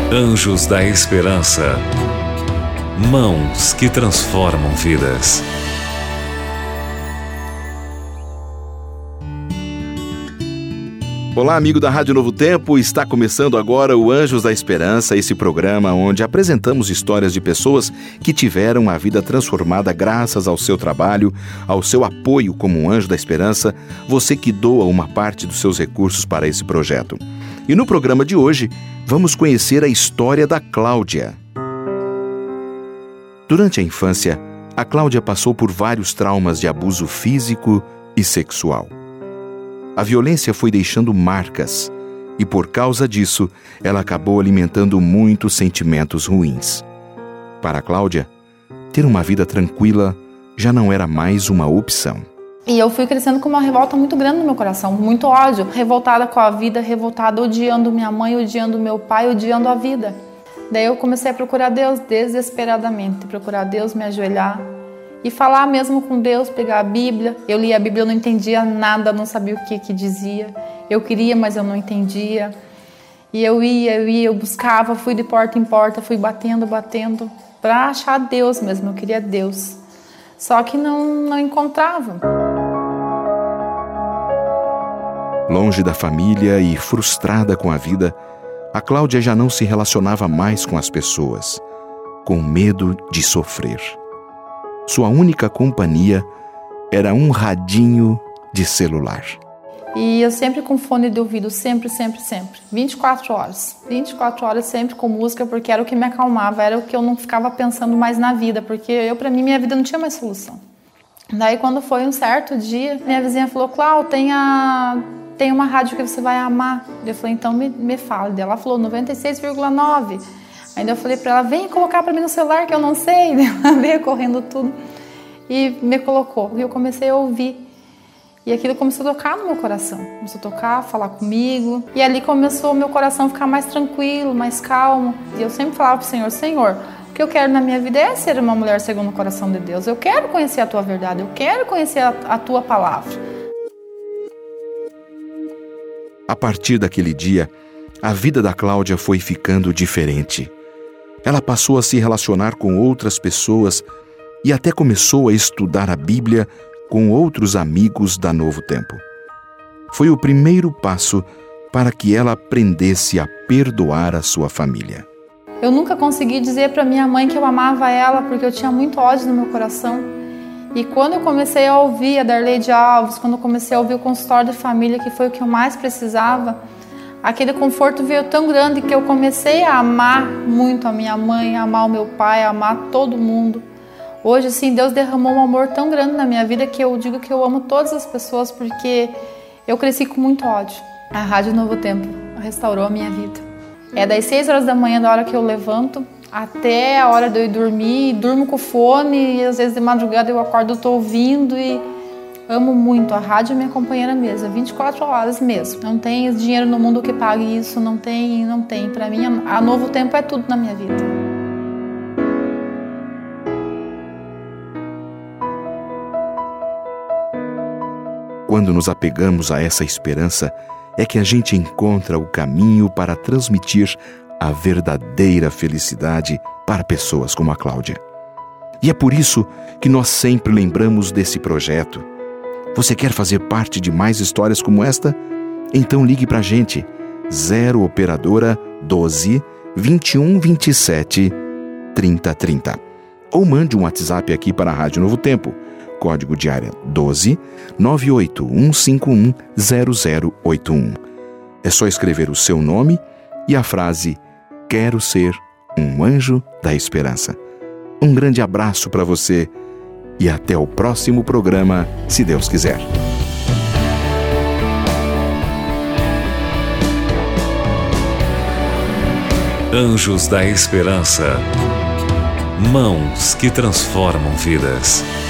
Anjos da Esperança. Mãos que transformam vidas. Olá, amigo da Rádio Novo Tempo, está começando agora o Anjos da Esperança, esse programa onde apresentamos histórias de pessoas que tiveram a vida transformada graças ao seu trabalho, ao seu apoio como um anjo da esperança, você que doa uma parte dos seus recursos para esse projeto. E no programa de hoje, vamos conhecer a história da Cláudia. Durante a infância, a Cláudia passou por vários traumas de abuso físico e sexual. A violência foi deixando marcas e, por causa disso, ela acabou alimentando muitos sentimentos ruins. Para a Cláudia, ter uma vida tranquila já não era mais uma opção. E eu fui crescendo com uma revolta muito grande no meu coração, muito ódio, revoltada com a vida, revoltada, odiando minha mãe, odiando meu pai, odiando a vida. Daí eu comecei a procurar Deus desesperadamente, procurar Deus, me ajoelhar e falar mesmo com Deus, pegar a Bíblia. Eu lia a Bíblia, eu não entendia nada, não sabia o que dizia. Eu queria, mas eu não entendia. E eu buscava, fui de porta em porta, fui batendo, para achar Deus mesmo, eu queria Deus. Só que não encontrava. Longe da família e frustrada com a vida, a Cláudia já não se relacionava mais com as pessoas, com medo de sofrer. Sua única companhia era um radinho de celular. E eu sempre com fone de ouvido, sempre. 24 horas. 24 horas sempre com música, porque era o que me acalmava, era o que eu não ficava pensando mais na vida, porque pra mim, minha vida não tinha mais solução. Daí, quando foi um certo dia, minha vizinha falou: Cláudia, tem uma rádio que você vai amar. Eu falei: então me fala. Ela falou 96,9. Ainda eu falei pra ela: vem colocar pra mim no celular que eu não sei. Ela veio correndo tudo e me colocou. E eu comecei a ouvir. E aquilo começou a tocar no meu coração. Começou a tocar, falar comigo. E ali começou o meu coração a ficar mais tranquilo, mais calmo. E eu sempre falava pro Senhor: Senhor, o que eu quero na minha vida é ser uma mulher segundo o coração de Deus. Eu quero conhecer a Tua verdade. Eu quero conhecer a Tua palavra. A partir daquele dia, a vida da Cláudia foi ficando diferente. Ela passou a se relacionar com outras pessoas e até começou a estudar a Bíblia com outros amigos da Novo Tempo. Foi o primeiro passo para que ela aprendesse a perdoar a sua família. Eu nunca consegui dizer para minha mãe que eu amava ela, porque eu tinha muito ódio no meu coração. E quando eu comecei a ouvir a Darleide Alves, quando eu comecei a ouvir o consultório de família, que foi o que eu mais precisava, aquele conforto veio tão grande que eu comecei a amar muito a minha mãe, a amar o meu pai, a amar todo mundo. Hoje, assim, Deus derramou um amor tão grande na minha vida que eu digo que eu amo todas as pessoas, porque eu cresci com muito ódio. A Rádio Novo Tempo restaurou a minha vida. É das 6 horas da manhã, da hora que eu levanto, até a hora de eu ir dormir, durmo com o fone, e às vezes de madrugada eu acordo, eu tô ouvindo e amo muito. A rádio é minha companheira mesmo, 24 horas mesmo. Não tem dinheiro no mundo que pague isso, não tem. Pra mim, a Novo Tempo é tudo na minha vida. Quando nos apegamos a essa esperança, é que a gente encontra o caminho para transmitir a verdadeira felicidade para pessoas como a Cláudia. E é por isso que nós sempre lembramos desse projeto. Você quer fazer parte de mais histórias como esta? Então ligue pra gente, 0 operadora 12 21 27 30 30. Ou mande um WhatsApp aqui para a Rádio Novo Tempo, código de área 12 98151 0081. É só escrever o seu nome e a frase "Quero ser um anjo da esperança". Um grande abraço para você e até o próximo programa, se Deus quiser. Anjos da Esperança. Mãos que transformam vidas.